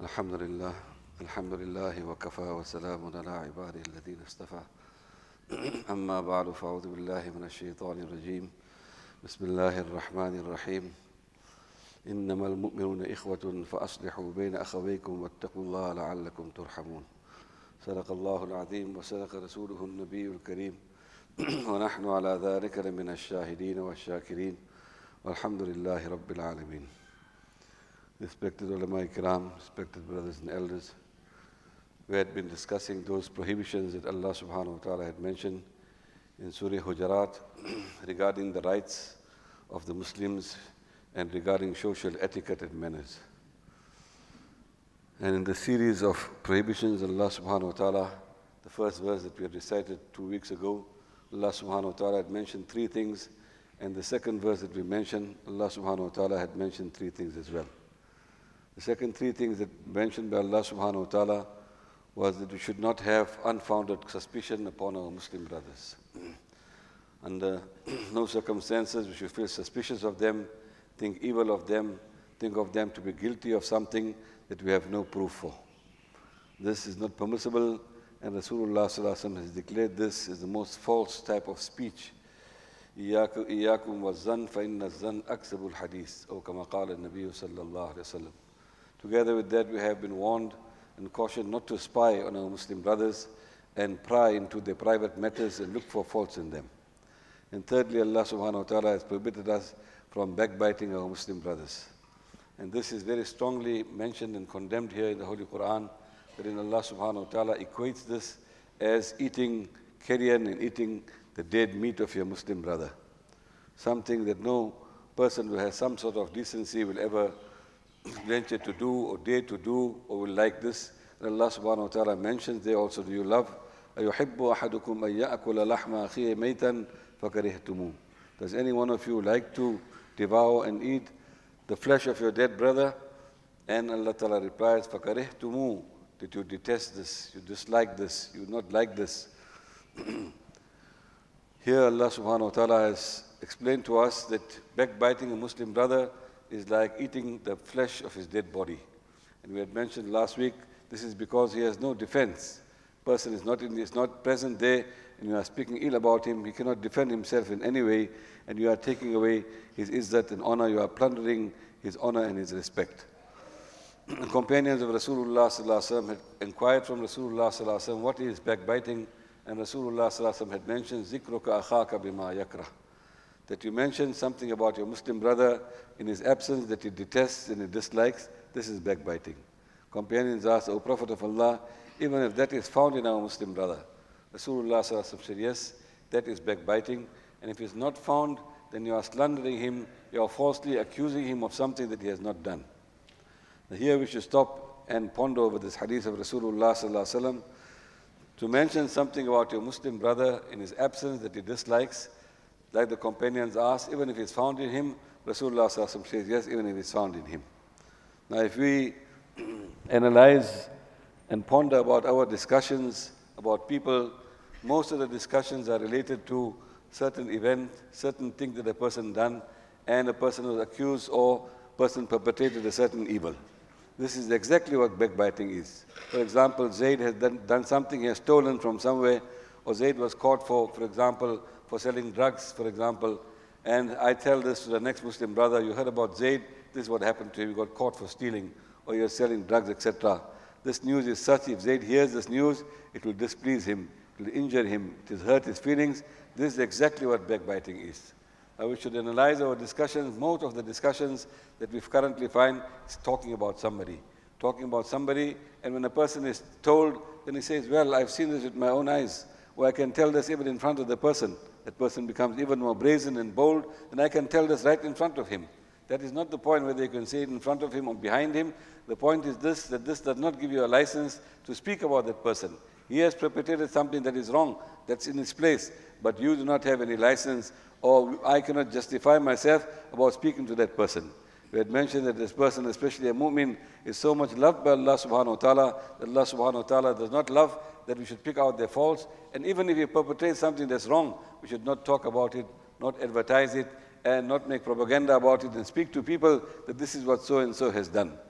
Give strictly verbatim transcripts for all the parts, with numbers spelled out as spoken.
الحمد لله الحمد لله وكفى وسلام على عباده الذين اصطفى أما بعد فأعوذ بالله من الشيطان الرجيم بسم الله الرحمن الرحيم إنما المؤمنون إخوة فأصلحوا بين أخويكم واتقوا الله لعلكم ترحمون صدق الله العظيم وصدق رسوله النبي الكريم ونحن على ذلك لمن الشاهدين والشاكرين والحمد لله رب العالمين. Respected ulama ikram, respected brothers and elders, we had been discussing those prohibitions that Allah subhanahu wa ta'ala had mentioned in Surah Hujarat regarding the rights of the Muslims and regarding social etiquette and manners. And in the series of prohibitions, Allah subhanahu wa ta'ala, the first verse that we had recited two weeks ago, Allah subhanahu wa ta'ala had mentioned three things, and the second verse that we mentioned, Allah subhanahu wa ta'ala had mentioned three things as well. The second three things that mentioned by Allah subhanahu wa ta'ala was that we should not have unfounded suspicion upon our Muslim brothers. Under no circumstances we should feel suspicious of them, think evil of them, think of them to be guilty of something that we have no proof for. This is not permissible, and Rasulullah sallallahu alaihi wasallam has declared this is the most false type of speech. إياكم والظن فإن الظن أكذب الحديث أو كما قال النبي صلى الله عليه وسلم. Together with that, we have been warned and cautioned not to spy on our Muslim brothers and pry into their private matters and look for faults in them. And thirdly, Allah subhanahu wa ta'ala has prohibited us from backbiting our Muslim brothers. And this is very strongly mentioned and condemned here in the Holy Quran, wherein Allah subhanahu wa ta'ala equates this as eating carrion and eating the dead meat of your Muslim brother. Something that no person who has some sort of decency will ever venture to do or dare to do or will like this. And Allah subhanahu wa ta'ala mentions there also, do you love? أَيُحِبُّ أَحَدُكُمْ أَن يَأْكُلَ لَحْمَ أَخِيهِ مَيْتًا فَكَرِهْتُمُوهُ. Does any one of you like to devour and eat the flesh of your dead brother? And Allah ta'ala replies, فَكَرِهْتُمُوهُ. That you detest this, you dislike this, you not like this. Here Allah subhanahu wa ta'ala has explained to us that backbiting a Muslim brother is like eating the flesh of his dead body. And we had mentioned last week, this is because he has no defense. Person is not, in, is not present there, and you are speaking ill about him. He cannot defend himself in any way, and you are taking away his izzat and honor. You are plundering his honor and his respect. The companions of Rasulullah sallallahu alaihi wasallam had inquired from Rasulullah sallallahu alaihi wasallam, what is backbiting? And Rasulullah sallallahu alaihi wasallam had mentioned, ذِكْرُكَ أَخَاكَ بِمَا يَكْرَهُ. That you mention something about your Muslim brother in his absence that he detests and he dislikes, this is backbiting. Companions asked, O Prophet of Allah, even if that is found in our Muslim brother, Rasulullah sallallahu alaihi wasallam said, yes, that is backbiting. And if it's not found, then you are slandering him, you are falsely accusing him of something that he has not done. Now here we should stop and ponder over this hadith of Rasulullah sallallahu alaihi wasallam. To mention something about your Muslim brother in his absence that he dislikes, like the companions asked, even if it's found in him, Rasulullah sallallahu alaihi wasallam says, yes, even if it's found in him. Now if we analyze and ponder about our discussions about people, most of the discussions are related to certain event, certain thing that a person done, and a person was accused or person perpetrated a certain evil. This is exactly what backbiting is. For example, Zaid has done, done something, he has stolen from somewhere, or Zaid was caught for, for example, for selling drugs, for example, and I tell this to the next Muslim brother, you heard about Zaid, this is what happened to him, he got caught for stealing, or you're selling drugs, et cetera. This news is such, if Zaid hears this news, it will displease him, it will injure him, it will hurt his feelings. This is exactly what backbiting is. Now we should analyze our discussions. Most of the discussions that we currently find is talking about somebody. Talking about somebody, and when a person is told, then he says, well, I've seen this with my own eyes, or I can tell this even in front of the person. That person becomes even more brazen and bold, and I can tell this right in front of him. That is not the point whether you can say it in front of him or behind him. The point is this, that this does not give you a license to speak about that person. He has perpetrated something that is wrong, that's in his place, but you do not have any license, or I cannot justify myself about speaking to that person. We had mentioned that this person, especially a mu'min, is so much loved by Allah subhanahu wa ta'ala, that Allah subhanahu wa ta'ala does not love that we should pick out their faults. And even if he perpetrates something that's wrong, we should not talk about it, not advertise it, and not make propaganda about it and speak to people that this is what so and so has done.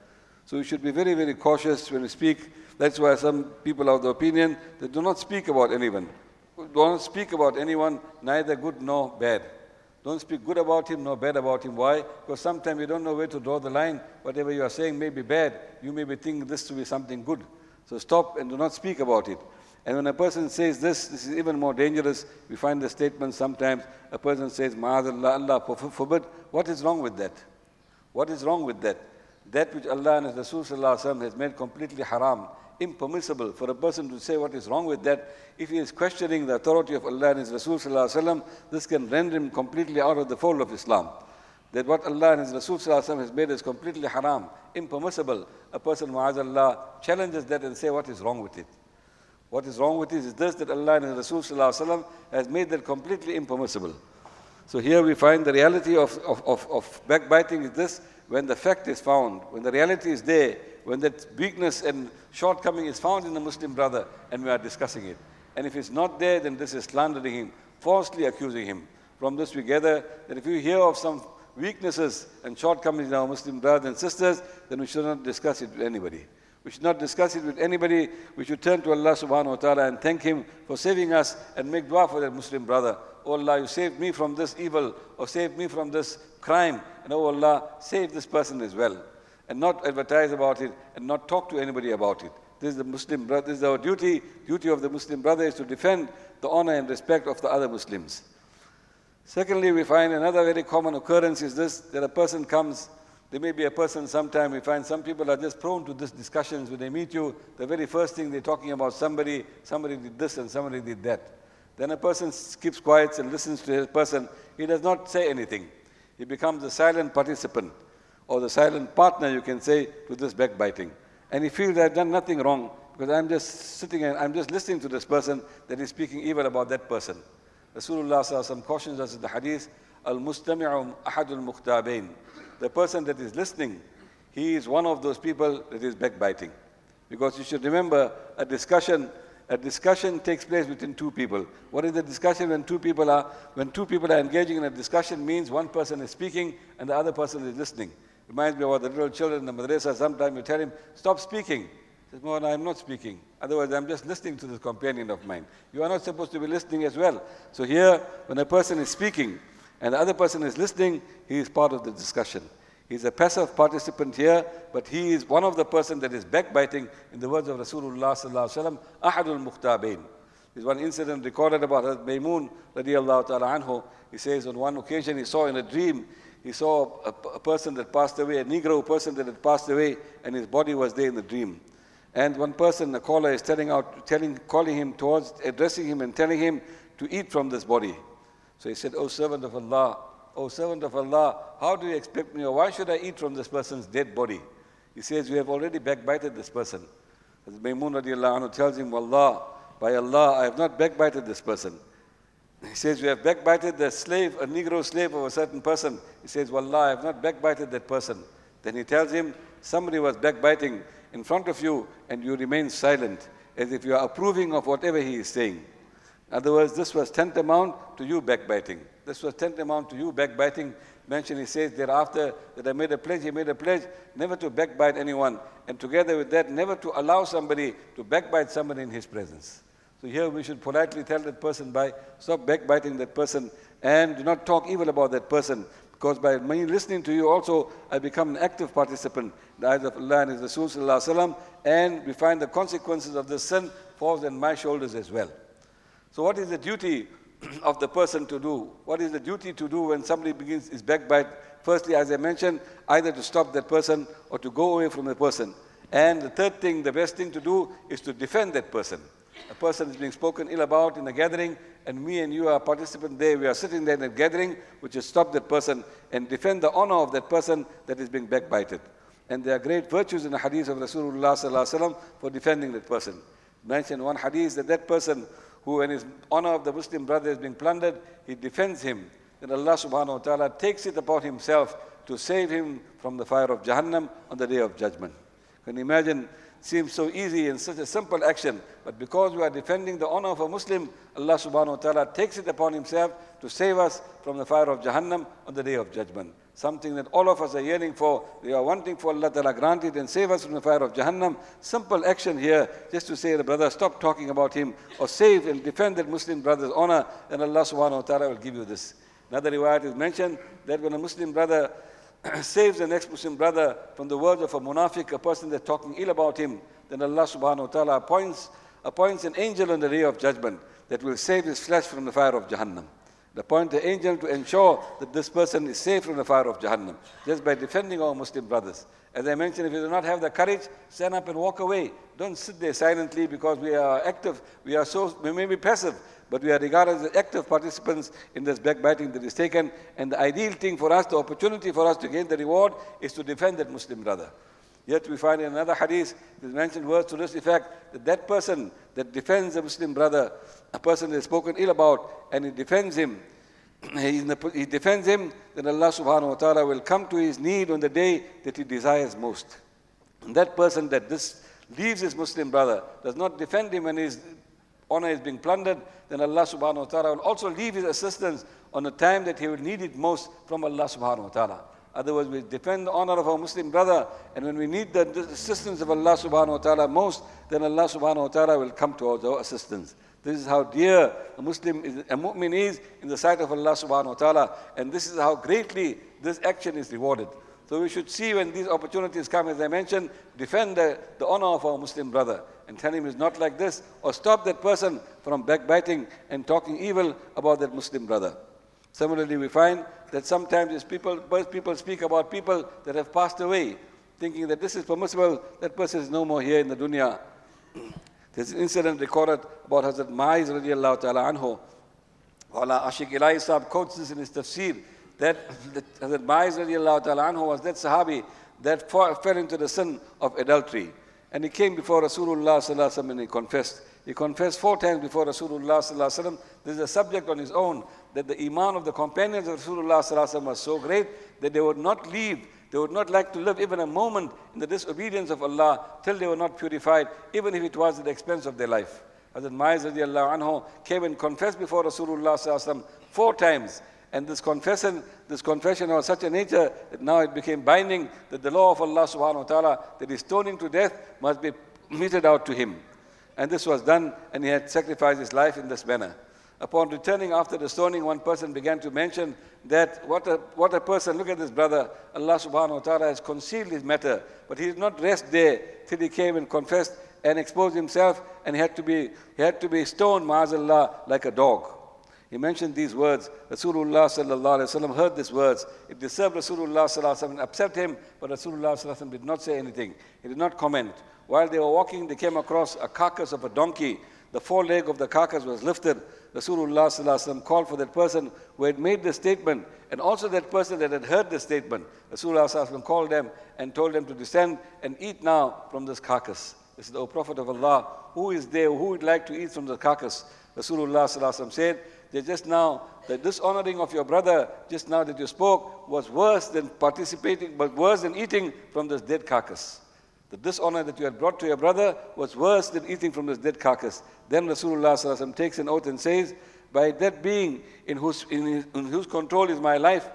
So we should be very, very cautious when we speak. That's why some people are of the opinion that do not speak about anyone. Do not speak about anyone, neither good nor bad. Don't speak good about him nor bad about him. Why? Because sometimes you don't know where to draw the line. Whatever you are saying may be bad. You may be thinking this to be something good. So stop and do not speak about it. And when a person says this, this is even more dangerous. We find the statement sometimes, a person says, Ma'adallah, Allah forbid. What is wrong with that? What is wrong with that? That which Allah and His Rasul Sallallahu Alaihi Wasallam has made completely haram, impermissible for a person to say what is wrong with that. If he is questioning the authority of Allah and His Rasul Sallallahu Alaihi Wasallam, this can render him completely out of the fold of Islam. That what Allah and His Rasul Sallallahu Alaihi Wasallam has made is completely haram, impermissible. A person, ma'azallah, challenges that and say what is wrong with it. What is wrong with it is this, that Allah and His Rasul Sallallahu Alaihi Wasallam has made that completely impermissible. So here we find the reality of, of, of, of backbiting is this, when the fact is found, when the reality is there, when that weakness and shortcoming is found in the Muslim brother and we are discussing it. And if it's not there, then this is slandering him, falsely accusing him. From this we gather that if you hear of some weaknesses and shortcomings in our Muslim brothers and sisters, then we should not discuss it with anybody. We should not discuss it with anybody. We should turn to Allah subhanahu wa ta'ala and thank Him for saving us and make dua for that Muslim brother. Oh Allah, you saved me from this evil or saved me from this crime. And oh Allah, save this person as well. And not advertise about it and not talk to anybody about it. This is the Muslim brother, this is our duty. Duty of the Muslim brother is to defend the honor and respect of the other Muslims. Secondly, we find another very common occurrence is this, that a person comes, there may be a person sometime, we find some people are just prone to this discussions. When they meet you, the very first thing they're talking about somebody, somebody did this and somebody did that. Then a person keeps quiet and listens to a person. He does not say anything. He becomes a silent participant or the silent partner, you can say, to this backbiting. And he feels I've done nothing wrong because I'm just sitting and I'm just listening to this person that is speaking evil about that person. Rasulullah sallallahu alaihi wasallam cautions us in the hadith, Al-mustami'u ahadul mukhtabain. The person that is listening, he is one of those people that is backbiting. Because you should remember, a discussion, a discussion takes place between two people. What is the discussion when two people are, when two people are engaging in a discussion means one person is speaking and the other person is listening. Reminds me about the little children in the madrasa. Sometimes you tell him, stop speaking. He says, no, no, I'm not speaking. Otherwise, I'm just listening to this companion of mine. You are not supposed to be listening as well. So here, when a person is speaking and the other person is listening, he is part of the discussion. He's a passive participant here, but he is one of the person that is backbiting in the words of Rasulullah sallallahu alaihi wasallam, ahadul mukhtabain. There's one incident recorded about Hazrat Maymun radiallahu ta'ala anhu. He says on one occasion he saw in a dream, he saw a, a person that passed away, a Negro person that had passed away, and his body was there in the dream. And one person, a caller, is telling out, telling, calling him towards, addressing him and telling him to eat from this body. So he said, "O servant of Allah, O servant of Allah, how do you expect me, or why should I eat from this person's dead body?" He says, "You have already backbited this person." As Maymun radiallahu anhu tells him, "Wallah, by Allah, I have not backbited this person." He says, "You have backbited the slave, a Negro slave of a certain person." He says, "Wallah, I have not backbited that person." Then he tells him, "Somebody was backbiting in front of you and you remain silent, as if you are approving of whatever he is saying." In other words, this was tantamount to you backbiting. This was tantamount to you backbiting. Mentioned, he says thereafter that I made a pledge, he made a pledge never to backbite anyone. And together with that, never to allow somebody to backbite somebody in his presence. So here we should politely tell that person by, stop backbiting that person and do not talk evil about that person. Because by me listening to you also, I become an active participant in the eyes of Allah and His Rasul sallallahu alaihi wasallam, and we find the consequences of this sin falls on my shoulders as well. So what is the duty of the person to do? What is the duty to do when somebody begins his backbite? Firstly, as I mentioned, either to stop that person or to go away from the person. And the third thing, the best thing to do is to defend that person. A person is being spoken ill about in a gathering, and me and you are participants there. We are sitting there in a gathering, which is stop that person and defend the honor of that person that is being backbited. And there are great virtues in the hadith of Rasulullah sallallahu alaihi wasallam for defending that person. Mentioned one hadith that that person who, when his honor of the Muslim brother is being plundered, he defends him. Then Allah subhanahu wa ta'ala takes it upon himself to save him from the fire of Jahannam on the day of judgment. Can you imagine? It seems so easy and such a simple action, but because we are defending the honor of a Muslim, Allah subhanahu wa ta'ala takes it upon himself to save us from the fire of Jahannam on the day of judgment. something that all of us are yearning for. We are wanting for Allah Ta'ala grant it and save us from the fire of Jahannam. Simple action here, just to say, the brother, stop talking about him, or save and defend that Muslim brother's honor, and Allah Subhanahu wa Ta'ala will give you this. Another riwayat is mentioned that when a Muslim brother saves the next Muslim brother from the words of a munafiq, a person that's talking ill about him, then Allah Subhanahu wa Ta'ala appoints, appoints an angel on the day of judgment that will save his flesh from the fire of Jahannam. Appoint the angel to ensure that this person is safe from the fire of Jahannam, just by defending our Muslim brothers. As I mentioned, if you do not have the courage, stand up and walk away. Don't sit there silently, because we are active. We are so, we may be passive, but we are regarded as active participants in this backbiting that is taken. And the ideal thing for us, the opportunity for us to gain the reward, is to defend that Muslim brother. Yet we find in another hadith, it is mentioned words to this effect, that that person that defends a Muslim brother, a person that is spoken ill about, and he defends him, he, he defends him, then Allah Subhanahu wa Ta'ala will come to his need on the day that he desires most. And that person that this leaves his Muslim brother, does not defend him when his honor is being plundered, then Allah Subhanahu wa Ta'ala will also leave his assistance on the time that he will need it most from Allah Subhanahu wa Ta'ala. Otherwise, we defend the honor of our Muslim brother, and when we need the assistance of Allah Subhanahu wa Ta'ala most, then Allah Subhanahu wa Ta'ala will come towards our assistance. This is how dear a Muslim, is, a mu'min is in the sight of Allah Subhanahu wa Ta'ala, and this is how greatly this action is rewarded. So we should see when these opportunities come, as I mentioned, defend the, the honor of our Muslim brother and tell him it's not like this, or stop that person from backbiting and talking evil about that Muslim brother. Similarly, we find that sometimes people, people speak about people that have passed away, thinking that this is permissible, that person is no more here in the dunya. There's an incident recorded about Hazrat Ma'iz radiallahu ta'ala anhu. Allah Ashiq Ilahi Sahib quotes this in his tafsir, that, that Hazrat Ma'iz radiallahu ta'ala anhu was that sahabi that fell into the sin of adultery. And he came before Rasulullah sallallahu alaihi wasallam and he confessed. He confessed four times before Rasulullah sallallahu alaihi wasallam. This is a subject on his own, that the iman of the companions of Rasulullah sallallahu alaihi wasallam was so great that they would not leave, they would not like to live even a moment in the disobedience of Allah till they were not purified, even if it was at the expense of their life. Hazrat Ma'iz radiallahu anhu came and confessed before Rasulullah sallallahu alaihi wasallam four times. And this confession, this confession was such a nature that now it became binding, that the law of Allah subhanahu wa ta'ala, that his stoning to death must be meted out to him. And this was done, and he had sacrificed his life in this manner. Upon returning after the stoning, one person began to mention that what a, what a person, look at this brother, Allah subhanahu wa ta'ala has concealed his matter, but he did not rest there till he came and confessed and exposed himself, and he had to be, he had to be stoned, ma'azallah, like a dog. He mentioned these words. Rasulullah sallallahu alaihi wasallam heard these words. It disturbed Rasulullah sallallahu alaihi wasallam, upset him, but Rasulullah sallallahu alaihi wasallam did not say anything. He did not comment. While they were walking, they came across a carcass of a donkey. The foreleg of the carcass was lifted. Rasulullah sallallahu alaihi wasallam called for that person who had made the statement, and also that person that had heard the statement. Rasulullah sallallahu alaihi wasallam called them and told them to descend and eat now from this carcass. This is the O Prophet of Allah. Who is there who would like to eat from the carcass? Rasulullah sallallahu alaihi wasallam said, that just now, the dishonoring of your brother, just now that you spoke, was worse than participating, but worse than eating from this dead carcass. The dishonor that you had brought to your brother was worse than eating from this dead carcass. Then Rasulullah sallallahu alaihi wasallam takes an oath and says, by that being in whose, in, his, in whose control is my life,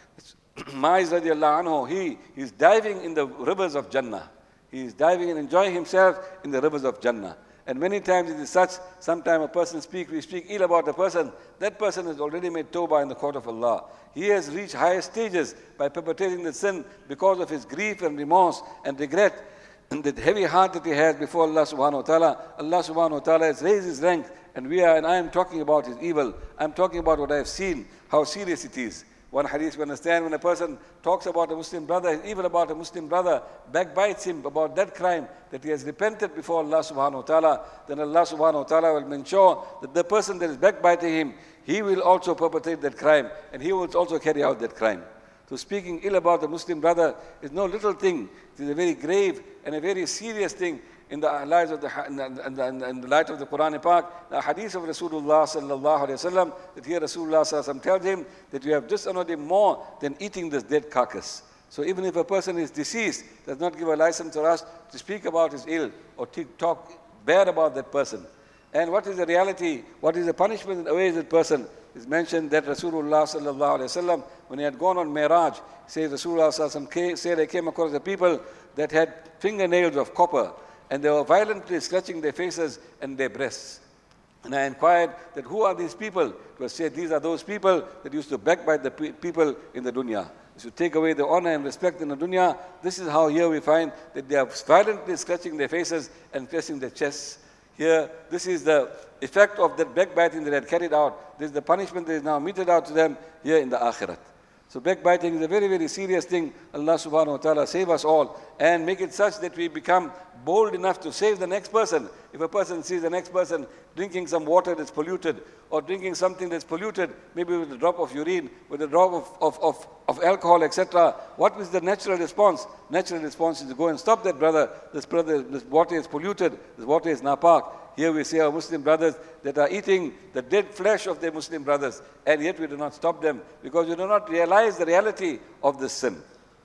Ma'iz radiallahu anhu, he is diving in the rivers of Jannah. He is diving and enjoying himself in the rivers of Jannah. And many times it is such, sometimes a person speaks, we speak ill about a person, that person has already made tawbah in the court of Allah. He has reached higher stages by perpetrating the sin because of his grief and remorse and regret, and the heavy heart that he has before Allah subhanahu wa ta'ala. Allah subhanahu wa ta'ala has raised his rank, and we are, and I am talking about his evil. I am talking about what I have seen, how serious it is. One hadith we understand, when a person talks about a Muslim brother, evil about a Muslim brother, backbites him about that crime, that he has repented before Allah subhanahu wa ta'ala, then Allah subhanahu wa ta'ala will ensure that the person that is backbiting him, he will also perpetrate that crime, and he will also carry out that crime. So speaking ill about a Muslim brother is no little thing. It is a very grave and a very serious thing in the lives of the, in the, in the, in the light of the Quran Pak, the hadith of Rasulullah sallallahu alaihi wasallam, that here Rasulullah sallallahu alaihi wasallam tells him that you have dishonored him more than eating this dead carcass. So even if a person is deceased, does not give a license to us to speak about his ill or to talk bad about that person. And what is the reality? What is the punishment that awaits that person? it's mentioned that Rasulullah sallallahu alayhi wasallam, when he had gone on Miraj, says Rasulullah sallallahu alayhi wasallam said, I came across the people that had fingernails of copper, and they were violently scratching their faces and their breasts. And I inquired that who are these people? It was said, these are those people that used to backbite the pe people in the dunya. To take away the honor and respect in the dunya. This is how here we find that they are violently scratching their faces and pressing their chests. Here, this is the effect of that backbiting that they had carried out. This is the punishment that is now meted out to them here in the akhirat. So backbiting is a very, very serious thing. Allah subhanahu wa ta'ala save us all and make it such that we become bold enough to save the next person. If a person sees the next person drinking some water that's polluted or drinking something that's polluted, maybe with a drop of urine, with a drop of, of, of, of alcohol, et cetera, what is the natural response? Natural response is to go and stop that brother. This brother, this water is polluted. This water is napak. Here we see our Muslim brothers that are eating the dead flesh of their Muslim brothers, and yet we do not stop them because we do not realize the reality of this sin.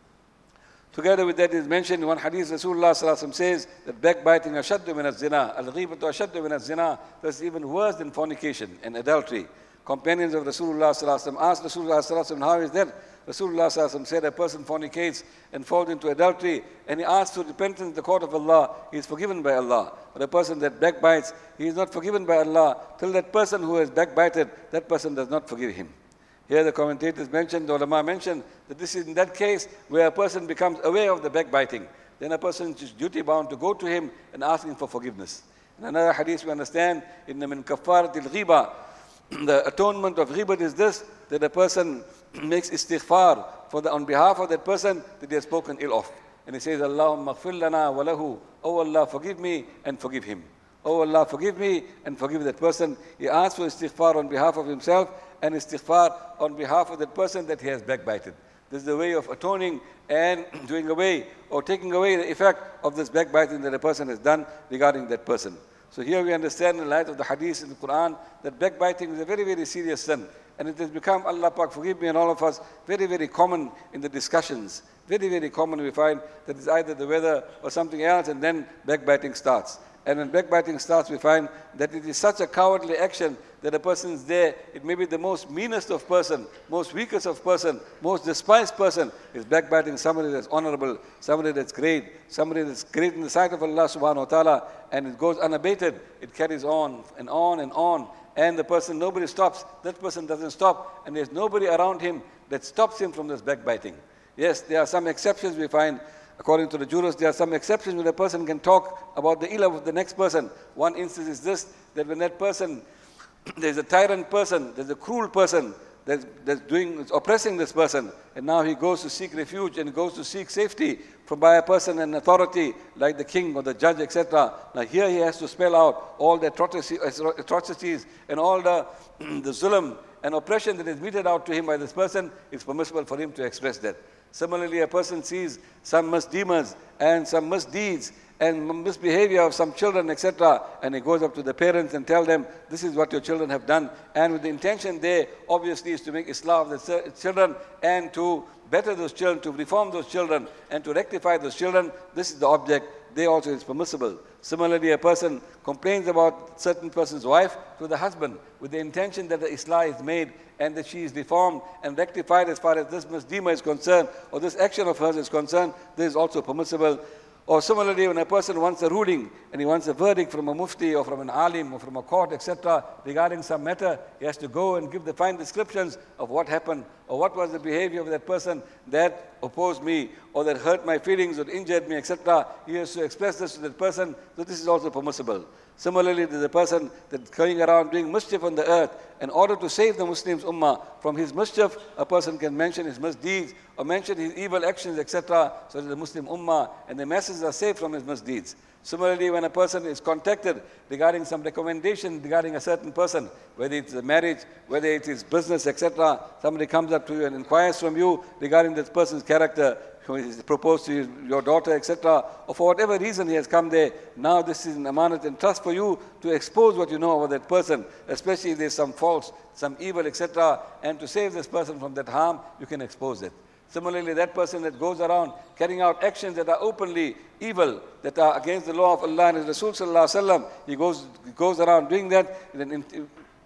Together with that is mentioned in one hadith, Rasulullah sallallahu alaihi wasallam says that backbiting ashaddu min az-zina, al-ghibatu ashaddu min az-zina, that's even worse than fornication and adultery. Companions of Rasulullah sallallahu alaihi wasallam asked Rasulullah sallallahu alaihi wasallam, how is that? Rasulullah sallallahu alaihi wasallam said a person fornicates and falls into adultery and he asks for repentance in the court of Allah, he is forgiven by Allah. But a person that backbites, he is not forgiven by Allah till that person who has backbited, that person does not forgive him. Here the commentators mentioned, the ulama mentioned, that this is in that case where a person becomes aware of the backbiting. Then a person is duty bound to go to him and ask him for forgiveness. In another hadith we understand, in the min kaffaratil ghiba, the atonement of ghibat is this, that a person makes istighfar for the, on behalf of that person that he has spoken ill of. And he says, Allahumma ghfir lana wa lahu, oh Allah, forgive me and forgive him. Oh Allah, forgive me and forgive that person. He asks for istighfar on behalf of himself and istighfar on behalf of that person that he has backbited. This is the way of atoning and doing away or taking away the effect of this backbiting that a person has done regarding that person. So here we understand in light of the hadith in the Quran that backbiting is a very, very serious sin. And it has become, Allah Pak, forgive me and all of us, very, very common in the discussions. Very, very common we find that it's either the weather or something else and then backbiting starts. And when backbiting starts, we find that it is such a cowardly action that a person is there. It may be the most meanest of person, most weakest of person, most despised person is backbiting somebody that's honorable, somebody that's great, somebody that's great in the sight of Allah subhanahu wa ta'ala, and it goes unabated. It carries on and on and on. And the person, nobody stops. That person doesn't stop. And there's nobody around him that stops him from this backbiting. Yes, there are some exceptions we find. According to the jurists, there are some exceptions when a person can talk about the ill of the next person. One instance is this, that when that person, there's a tyrant person, there's a cruel person that's, that's doing, oppressing this person, and now he goes to seek refuge and goes to seek safety from by a person in authority like the king or the judge, et cetera. Now here he has to spell out all the atrocities and all the, the zulm and oppression that is meted out to him by this person. It's permissible for him to express that. Similarly, a person sees some misdemeanors and some misdeeds and misbehavior of some children, et cetera, and he goes up to the parents and tell them, this is what your children have done. And with the intention there, obviously, is to make Islah of the children and to better those children, to reform those children, and to rectify those children. This is the object. They also is permissible. Similarly, a person complains about certain person's wife to the husband with the intention that the Islah is made and that she is reformed and rectified as far as this misdemeanor is concerned or this action of hers is concerned. This is also permissible. Or similarly, when a person wants a ruling and he wants a verdict from a mufti or from an alim or from a court, et cetera, regarding some matter, he has to go and give the fine descriptions of what happened or what was the behavior of that person that opposed me or that hurt my feelings or injured me, et cetera. He has to express this to that person, so this is also permissible. Similarly, there's a person that's going around doing mischief on the earth. In order to save the Muslims ummah from his mischief, a person can mention his misdeeds or mention his evil actions, et cetera, so that the Muslim ummah and the masses are saved from his misdeeds. Similarly, when a person is contacted regarding some recommendation regarding a certain person, whether it's a marriage, whether it is business, et cetera, somebody comes up to you and inquires from you regarding this person's character, who is proposed to you, your daughter, et cetera, or for whatever reason he has come there. Now this is an amanat and trust for you to expose what you know about that person, especially if there's some faults, some evil, et cetera, and to save this person from that harm, you can expose it. Similarly, that person that goes around carrying out actions that are openly evil, that are against the law of Allah and His Rasul sallallahu alaihi wasallam, he goes, he goes around doing that,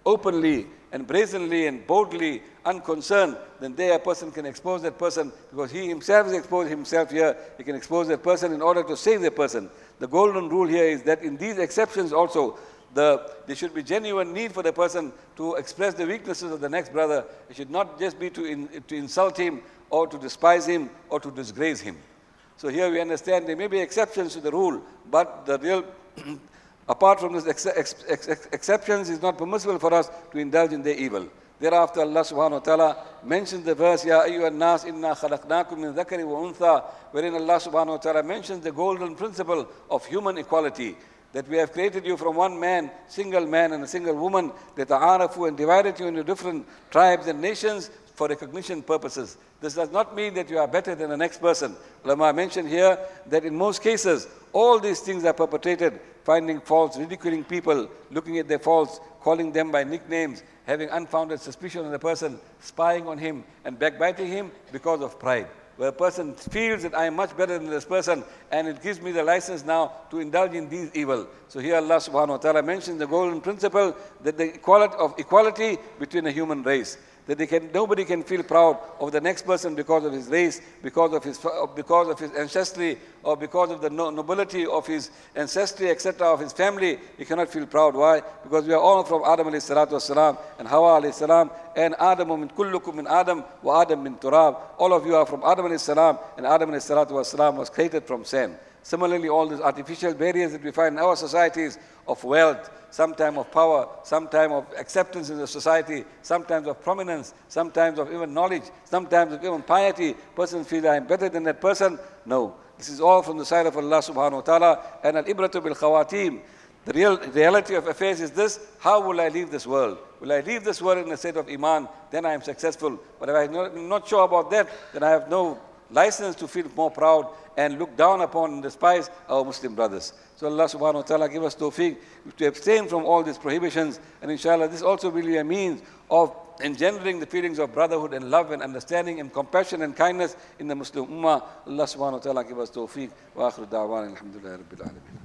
openly and brazenly and boldly, unconcerned, then there a person can expose that person, because he himself is exposed himself here. He can expose that person in order to save the person. The golden rule here is that in these exceptions also, the, there should be genuine need for the person to express the weaknesses of the next brother. It should not just be to, in, to insult him or to despise him or to disgrace him. So here we understand there may be exceptions to the rule, but the real, apart from these ex ex ex ex exceptions, it's not permissible for us to indulge in their evil. Thereafter, Allah subhanahu wa ta'ala mentions the verse, Ya ayyuhan nas inna khalaqnakum min dhakari wa untha, wherein Allah subhanahu wa ta'ala mentions the golden principle of human equality, that we have created you from one man, single man and a single woman, lita'arafu, and divided you into different tribes and nations for recognition purposes. This does not mean that you are better than the next person. Ulama mentioned here that in most cases, all these things are perpetrated, finding faults, ridiculing people, looking at their faults, calling them by nicknames, having unfounded suspicion on the person, spying on him and backbiting him because of pride. Where a person feels that I am much better than this person, and it gives me the license now to indulge in these evil. So here Allah subhanahu wa ta'ala mentions the golden principle, that the equality of equality between a human race. That they can, nobody can feel proud of the next person because of his race, because of his, because of his ancestry, or because of the nobility of his ancestry, et cetera, of his family. He cannot feel proud. Why? Because we are all from Adam alayhi salatu wasalam and Hawa alayhi salam, and Adam min kullukum min Adam wa Adam min turab. All of you are from Adam alayhi salam, and Adam alayhi salatu wasalam was created from sand. Similarly, all these artificial barriers that we find in our societies of wealth, sometimes of power, sometimes of acceptance in the society, sometimes of prominence, sometimes of even knowledge, sometimes of even piety. Person feels I am better than that person. No. This is all from the side of Allah subhanahu wa ta'ala. And al-ibratu bil khawatim. The real reality of affairs is this: how will I leave this world? Will I leave this world in a state of iman? Then I am successful. But if I am not sure about that, then I have no license to feel more proud and look down upon and despise our Muslim brothers. So Allah subhanahu wa ta'ala give us tawfiq to abstain from all these prohibitions, and inshallah this also will be a means of engendering the feelings of brotherhood and love and understanding and compassion and kindness in the Muslim ummah. Allah subhanahu wa ta'ala give us tawfiq. Wa akhiru da'wana alhamdulillahi rabbil alamin.